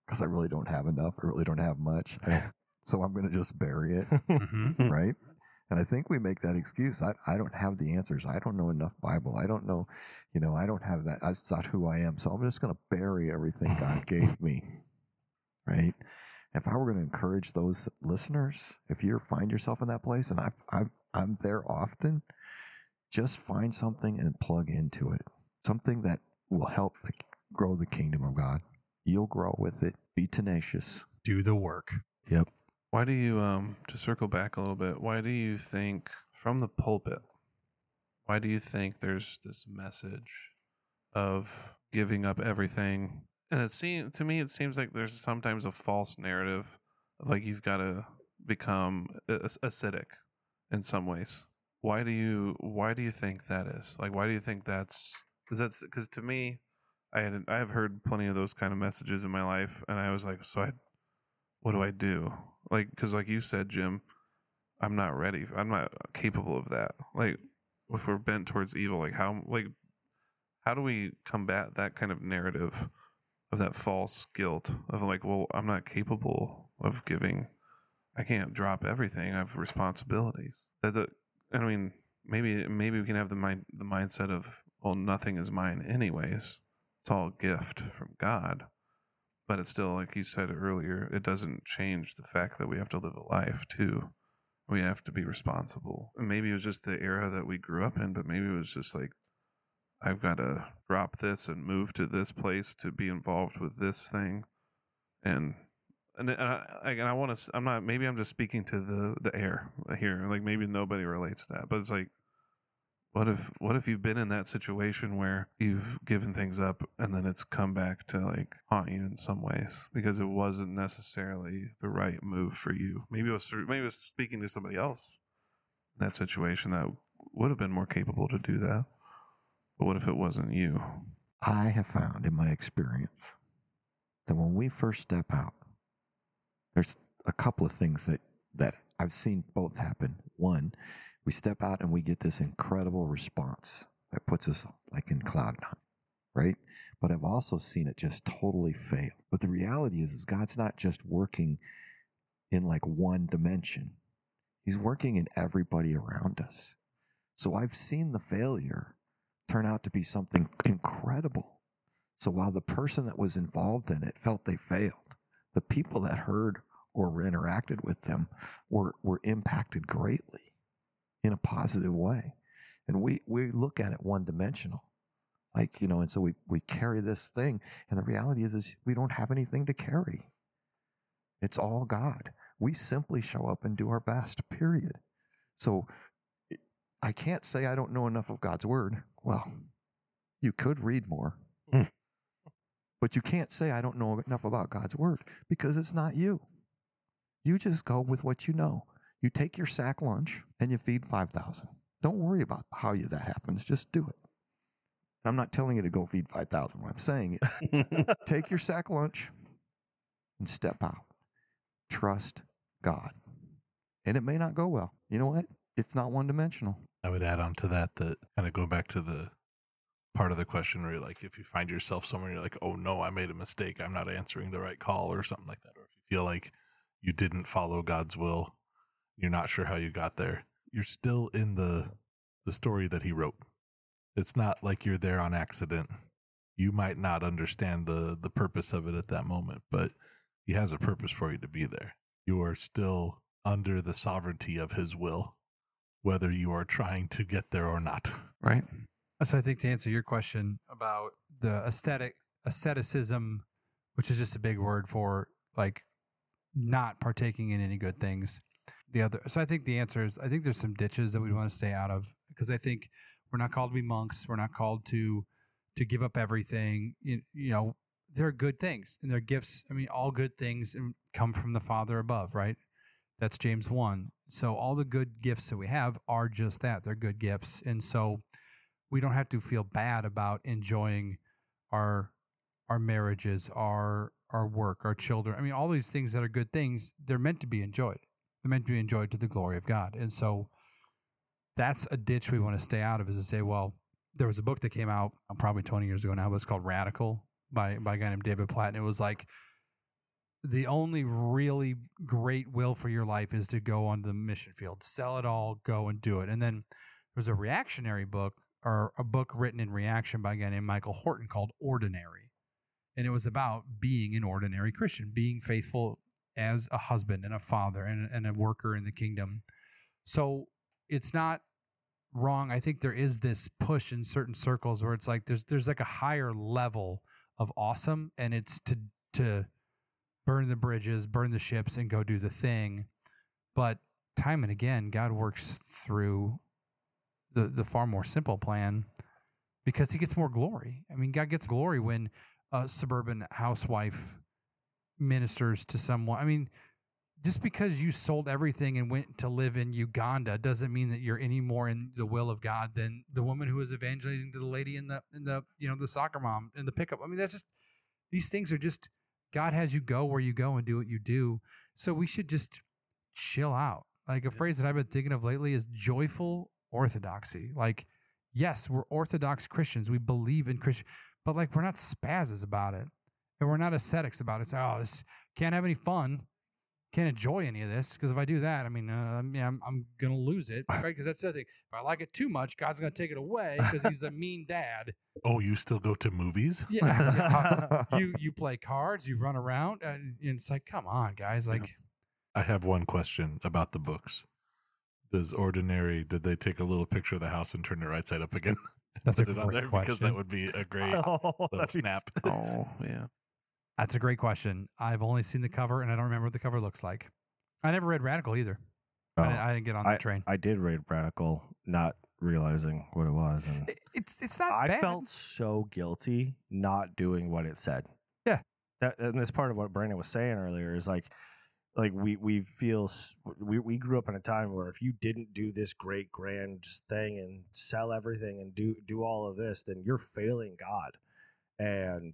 because I really don't have enough. I really don't have much. So I'm going to just bury it, right? And I think we make that excuse. I don't have the answers. I don't know enough Bible. I don't know, I don't have that. That's not who I am. So I'm just going to bury everything God gave me, right? If I were going to encourage those listeners, if you find yourself in that place, and I'm there often, just find something and plug into it. Something that will help grow the kingdom of God. You'll grow with it. Be tenacious. Do the work. Yep. Why do you, to circle back a little bit, why do you think from the pulpit, why do you think there's this message of giving up everything? And to me, it seems like there's sometimes a false narrative of like you've got to become ascetic in some ways. Why do you think that is? Like, why do you think because to me, I have heard plenty of those kind of messages in my life, and I was like, what do I do? Like, because like you said, Jim, I'm not ready. I'm not capable of that. Like, if we're bent towards evil, how do we combat that kind of narrative of that false guilt of like, well, I'm not capable of giving. I can't drop everything. I have responsibilities. Maybe we can have the mindset of, well, nothing is mine anyways. It's all a gift from God. But it's still, like you said earlier, it doesn't change the fact that we have to live a life too. We have to be responsible. And maybe it was just the era that we grew up in, but maybe it was just like, I've got to drop this and move to this place to be involved with this thing. And I want to, maybe I'm just speaking to the air here. Like maybe nobody relates to that, but it's like, what if you've been in that situation where you've given things up and then it's come back to like haunt you in some ways because it wasn't necessarily the right move for you? Maybe it was speaking to somebody else in that situation that would have been more capable to do that. But what if it wasn't you? I have found in my experience that when we first step out, there's a couple of things that I've seen both happen. One, we step out and we get this incredible response that puts us like in cloud nine, right? But I've also seen it just totally fail. But the reality is God's not just working in like one dimension. He's working in everybody around us. So I've seen the failure turn out to be something incredible. So while the person that was involved in it felt they failed, the people that heard or interacted with them were impacted greatly in a positive way. And we look at it one-dimensional. Like, and so we carry this thing, and the reality is we don't have anything to carry. It's all God. We simply show up and do our best, period. So I can't say I don't know enough of God's word. Well, you could read more. But you can't say I don't know enough about God's word because it's not you. You just go with what you know. You take your sack lunch and you feed 5,000. Don't worry about how that happens. Just do it. I'm not telling you to go feed 5,000. What I'm saying is take your sack lunch and step out. Trust God. And it may not go well. You know what? It's not one-dimensional. I would add on to that kind of go back to the part of the question where you're like, if you find yourself somewhere, you're like, oh no, I made a mistake. I'm not answering the right call or something like that. Or if you feel like you didn't follow God's will, you're not sure how you got there, you're still in the story that he wrote. It's not like you're there on accident. You might not understand the purpose of it at that moment, but he has a purpose for you to be there. You are still under the sovereignty of his will, whether you are trying to get there or not. Right? So I think to answer your question about the asceticism, which is just a big word for like not partaking in any good things. So I think the answer is, I think there's some ditches that we want to stay out of, because I think we're not called to be monks. We're not called to give up everything. There are good things and they're gifts. I mean, all good things come from the Father above, right? That's James 1. So all the good gifts that we have are just that. They're good gifts. And so we don't have to feel bad about enjoying our marriages, our work, our children. I mean, all these things that are good things, they're meant to be enjoyed. They're meant to be enjoyed to the glory of God. And so that's a ditch we want to stay out of, is to say, well, there was a book that came out probably 20 years ago now, but it's called Radical by a guy named David Platt. And it was like, the only really great will for your life is to go on the mission field, sell it all, go and do it. And then there's a reactionary book, or a book written in reaction by a guy named Michael Horton called Ordinary. And it was about being an ordinary Christian, being faithful as a husband and a father and a worker in the kingdom. So it's not wrong. I think there is this push in certain circles where it's like there's like a higher level of awesome, and it's to burn the bridges, burn the ships, and go do the thing. But time and again, God works through the far more simple plan because he gets more glory. I mean, God gets glory when a suburban housewife ministers to someone. I mean, just because you sold everything and went to live in Uganda doesn't mean that you're any more in the will of God than the woman who was evangelizing to the lady in the the soccer mom in the pickup. I mean, that's just, these things are just, God has you go where you go and do what you do. So we should just chill out. Like a phrase that I've been thinking of lately is joyful orthodoxy. Like, yes, we're Orthodox Christians. We believe in Christian, but like, we're not spazzes about it. And we're not ascetics about it. It's, oh, this can't have any fun. Can't enjoy any of this, because if I do that, I mean, I'm going to lose it, right? Because that's the other thing. If I like it too much, God's going to take it away because he's a mean dad. Oh, you still go to movies? Yeah. You play cards, you run around, and it's like, come on, guys. Like, I have one question about the books. Did they take a little picture of the house and turn it right side up again? That's a Put it on great there question. because that would be a great little snap. Oh, yeah. That's a great question. I've only seen the cover, and I don't remember what the cover looks like. I never read Radical either. Oh, I didn't get on the train. I did read Radical, not realizing what it was, and It's not I bad. felt so guilty not doing what it said. Yeah. And that's part of what Brandon was saying earlier is like we feel we grew up in a time where if you didn't do this great grand thing and sell everything and do all of this, then you're failing God. And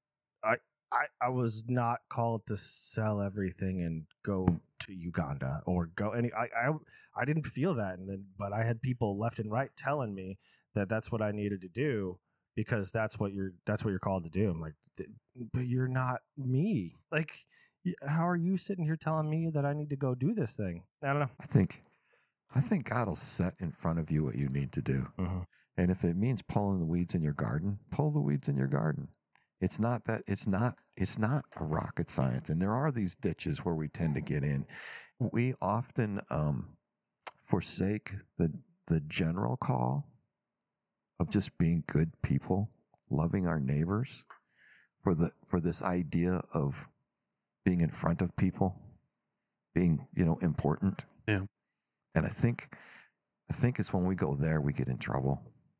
I was not called to sell everything and go to Uganda or go any. I didn't feel that, but I had people left and right telling me that that's what I needed to do because that's what you're called to do. I'm like, but you're not me. Like, how are you sitting here telling me that I need to go do this thing? I don't know. I think God will set in front of you what you need to do. Mm-hmm. And if it means pulling the weeds in your garden, pull the weeds in your garden. It's not a rocket science. And there are these ditches where we tend to get in. We often forsake the general call of just being good people, loving our neighbors, for this idea of being in front of people, being, important. Yeah. And I think it's when we go there we get in trouble.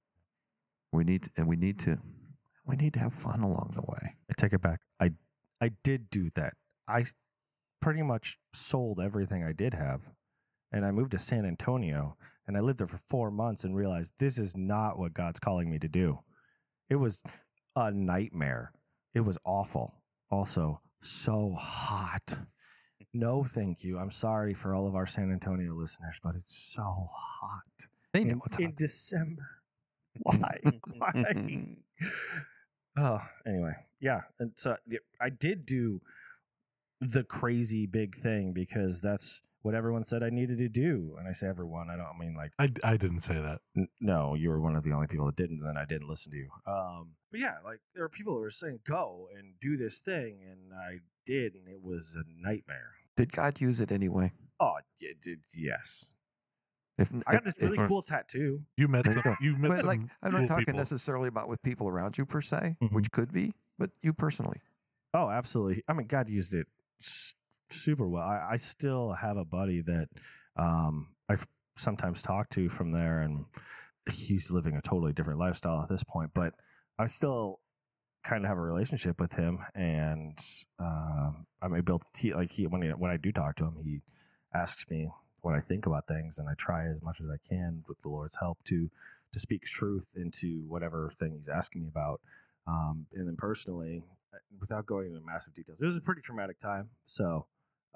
We need to have fun along the way. I take it back. I did do that. I pretty much sold everything I did have, and I moved to San Antonio, and I lived there for 4 months and realized this is not what God's calling me to do. It was a nightmare. It was awful. Also, so hot. No, thank you. I'm sorry for all of our San Antonio listeners, but it's so hot. They know what's in hot. December. Why? Why? Oh, anyway, yeah. And so I did do the crazy big thing because that's what everyone said I needed to do. And I say everyone, I don't mean like I didn't say that. no, you were one of the only people that didn't, and then I didn't listen to you. But yeah, like there were people who were saying go and do this thing, and I did, and it was a nightmare. Did God use it anyway? Oh, it did. Yes. If I got this really cool tattoo. You met There some. you go. You met But some. like, I'm not cool talking people. necessarily about with people around you per se, Mhm. which could be, but you personally. Oh, absolutely. I mean, God used it super well. I still have a buddy that I sometimes talk to from there, and he's living a totally different lifestyle at this point, but I still kind of have a relationship with him, and I'm able to, when I do talk to him, he asks me what I think about things, and I try as much as I can with the Lord's help to speak truth into whatever thing he's asking me about. And then personally, without going into massive details, it was a pretty traumatic time. So,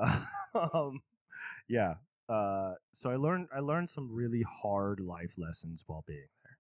yeah. So I learned some really hard life lessons while being there.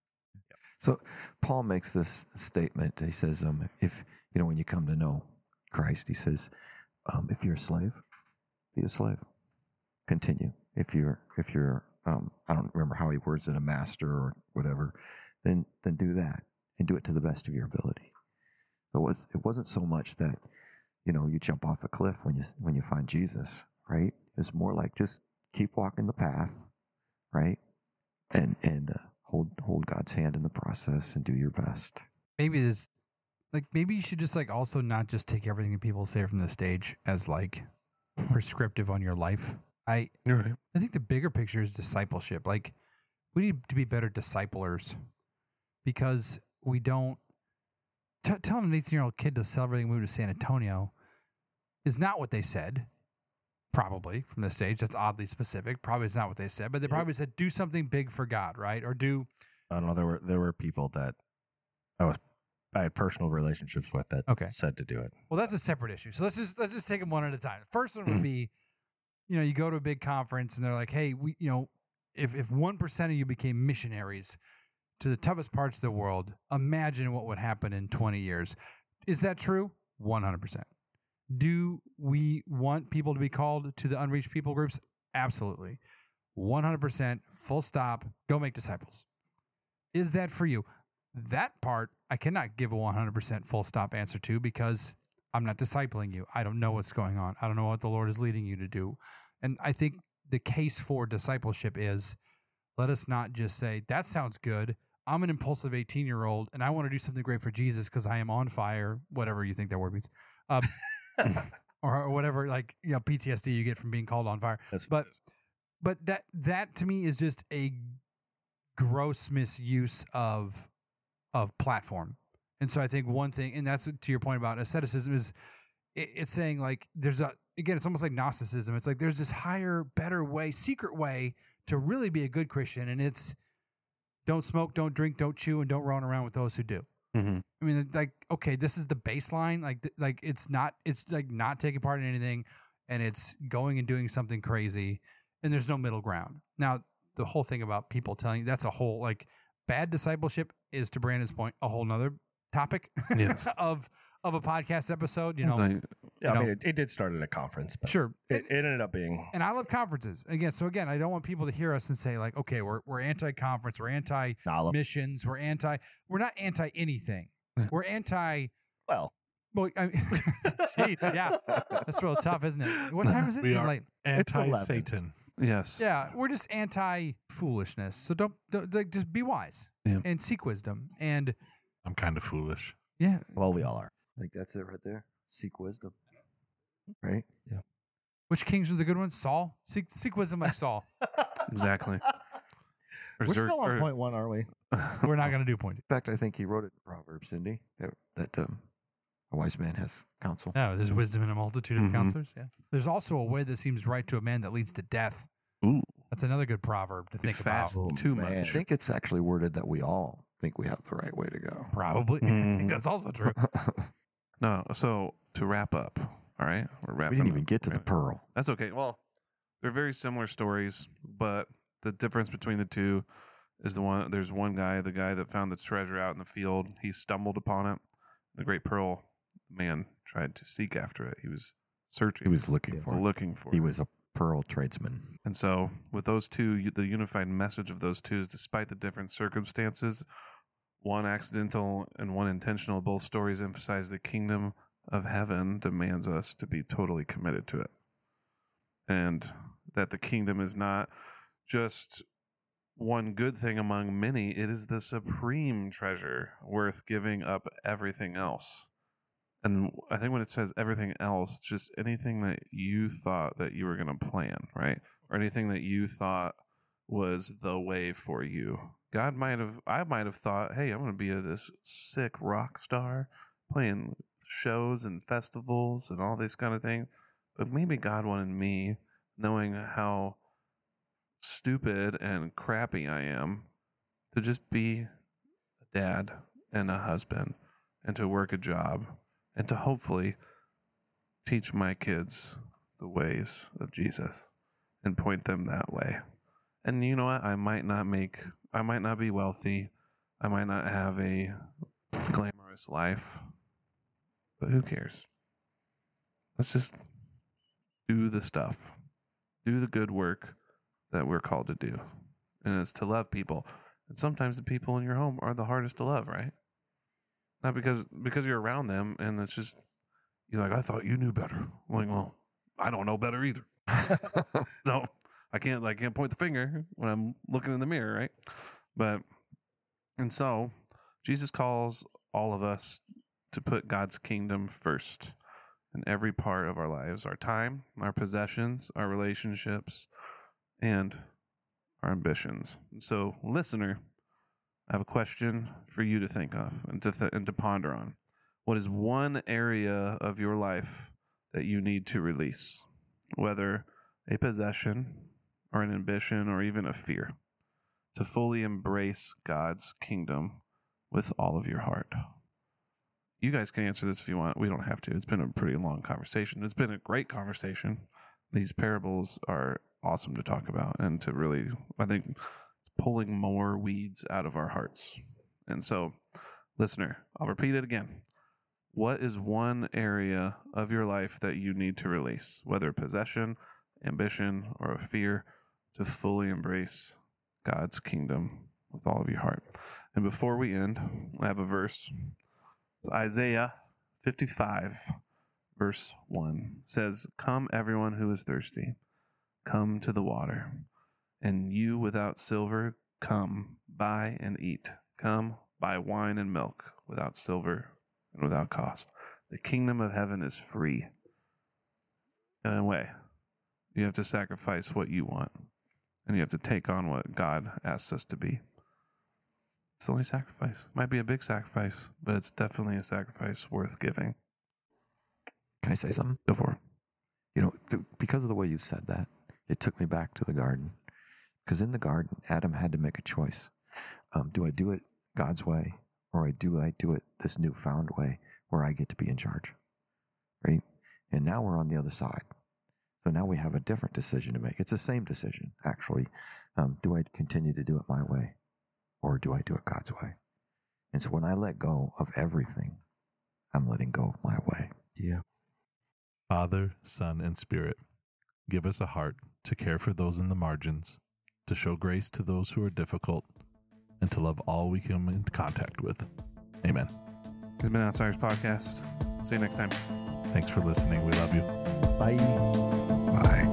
So So Paul makes this statement. He says, if when you come to know Christ. He says, if you're a slave, be a slave. Continue. If you're I don't remember how he words it, a master or whatever, then do that and do it to the best of your ability. So it wasn't so much that, you jump off a cliff when you find Jesus, right? It's more like just keep walking the path, right? And hold God's hand in the process and do your best. Maybe you should just also not just take everything that people say from the stage as prescriptive on your life. You're right. I think the bigger picture is discipleship. We need to be better disciplers, because we don't telling an 18-year-old kid to sell everything, move to San Antonio is not what they said. Probably from the stage. That's oddly specific. Probably is not what they said, but they probably said do something big for God, right? Or do. I don't know. There were people that I had personal relationships with that said to do it. Well, that's a separate issue. So let's just take them one at a time. The first one would be, you go to a big conference and they're like, hey, we, if 1% of you became missionaries to the toughest parts of the world, imagine what would happen in 20 years. Is that true? 100%. Do we want people to be called to the unreached people groups? Absolutely. 100%, full stop, go make disciples. Is that for you? That part, I cannot give a 100% full stop answer to, because I'm not discipling you. I don't know what's going on. I don't know what the Lord is leading you to do. And I think the case for discipleship is, let us not just say, that sounds good. I'm an impulsive 18-year-old and I want to do something great for Jesus because I am on fire, whatever you think that word means. Or whatever, PTSD you get from being called on fire. But that to me is just a gross misuse of platform. And so I think one thing, and that's to your point about asceticism, is it's saying there's it's almost like Gnosticism. It's there's this higher, better way, secret way to really be a good Christian, and it's don't smoke, don't drink, don't chew, and don't run around with those who do. Mm-hmm. I mean, okay, this is the baseline. It's not taking part in anything, and it's going and doing something crazy, and there's no middle ground. Now, the whole thing about people telling you, that's a whole bad discipleship is, to Brandon's point, a whole nother topic. Yes. of a podcast episode. It did start at a conference, but sure, it ended up being. And I love conferences. Again, I don't want people to hear us and say okay, we're anti-conference, we're anti-missions, we're not anti anything. We're anti. Well, I mean, jeez, yeah, that's real tough, isn't it? What time is it? We are anti-Satan. Yes. Yeah, we're just anti-foolishness. So don't just be wise and seek wisdom. And I'm kind of foolish. Yeah. Well, we all are. I think that's it right there. Seek wisdom. Right? Yeah. Which kings were the good ones? Saul? Seek wisdom like Saul. Exactly. We're still on point one, aren't we? We're not going to do point. In fact, I think he wrote it in Proverbs, didn't he? That a wise man has counsel. No, there's wisdom in a multitude of counselors. Yeah. There's also a way that seems right to a man that leads to death. Ooh. That's another good proverb to think fast about. too man. much. I think it's actually worded that we all think we have the right way to go. Probably. I think that's also true. No, so to wrap up, all right? We didn't even get to the pearl. That's okay. Well, they're very similar stories, but the difference between the two is there's one guy, the guy that found the treasure out in the field, he stumbled upon it. The great pearl, the man tried to seek after it. He was searching. He was looking for it. He was a pearl tradesman. And so with those two, the unified message of those two is, despite the different circumstances, one accidental and one intentional, both stories emphasize the kingdom of heaven demands us to be totally committed to it. And that the kingdom is not just one good thing among many, it is the supreme treasure worth giving up everything else. And I think when it says everything else, it's just anything that you thought that you were going to plan, right? Or anything that you thought was the way for you. I might have thought, hey, I'm going to be this sick rock star playing shows and festivals and all this kind of thing. But maybe God wanted me, knowing how stupid and crappy I am, to just be a dad and a husband and to work a job and to hopefully teach my kids the ways of Jesus and point them that way. And you know what? I might not be wealthy. I might not have a glamorous life, but who cares? let's just do the stuff, do the good work that we're called to do. And it's to love people. And sometimes the people in your home are the hardest to love, right? Not because you're around them and it's just, you're like, I thought you knew better. I'm like, well, I don't know better either. So I can't point the finger when I'm looking in the mirror, right? And so Jesus calls all of us to put God's kingdom first in every part of our lives, our time, our possessions, our relationships, and our ambitions. And so, listener, I have a question for you to think of and to ponder on. What is one area of your life that you need to release, whether a possession or an ambition or even a fear, to fully embrace God's kingdom with all of your heart? You guys can answer this if you want. We don't have to. It's been a pretty long conversation. It's been a great conversation. These parables are awesome to talk about and to really, I think it's pulling more weeds out of our hearts. And so, listener, I'll repeat it again. What is one area of your life that you need to release, whether a possession, ambition, or a fear, to fully embrace God's kingdom with all of your heart? And before we end, I have a verse. It's Isaiah 55, verse 1. It says, "Come, everyone who is thirsty, come to the water. And you without silver, come, buy and eat. Come, buy wine and milk without silver and without cost. The kingdom of heaven is free." In a way, you have to sacrifice what you want, and you have to take on what God asks us to be. It's the only sacrifice. Might be a big sacrifice, but it's definitely a sacrifice worth giving. Can I say something? Go for it. Because of the way you said that, it took me back to the garden. Because in the garden, Adam had to make a choice. Do I do it God's way, or do I do it this newfound way where I get to be in charge? Right? And now we're on the other side. So now we have a different decision to make. It's the same decision, actually. Do I continue to do it my way, or do I do it God's way? And so when I let go of everything, I'm letting go of my way. Yeah. Father, Son, and Spirit, give us a heart to care for those in the margins, to show grace to those who are difficult, and to love all we come in contact with. Amen. This has been Outsiders Podcast. See you next time. Thanks for listening. We love you. Bye. Bye.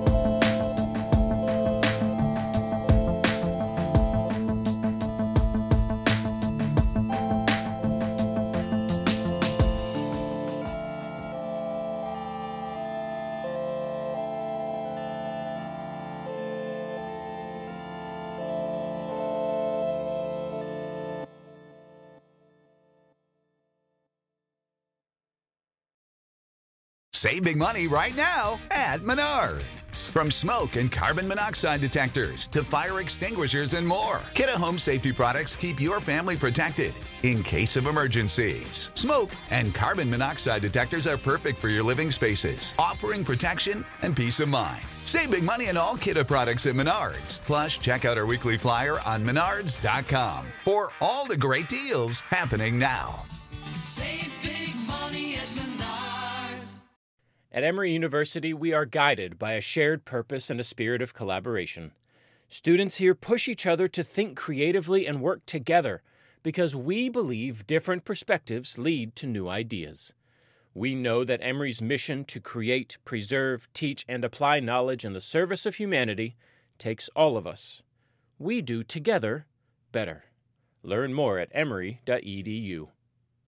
Save big money right now at Menards. From smoke and carbon monoxide detectors to fire extinguishers and more, Kidde Home Safety products keep your family protected in case of emergencies. Smoke and carbon monoxide detectors are perfect for your living spaces, offering protection and peace of mind. Save big money on all Kidde products at Menards. Plus, check out our weekly flyer on menards.com for all the great deals happening now. Save big money at Menards. At Emory University, we are guided by a shared purpose and a spirit of collaboration. Students here push each other to think creatively and work together because we believe different perspectives lead to new ideas. We know that Emory's mission to create, preserve, teach, and apply knowledge in the service of humanity takes all of us. We do together better. Learn more at emory.edu.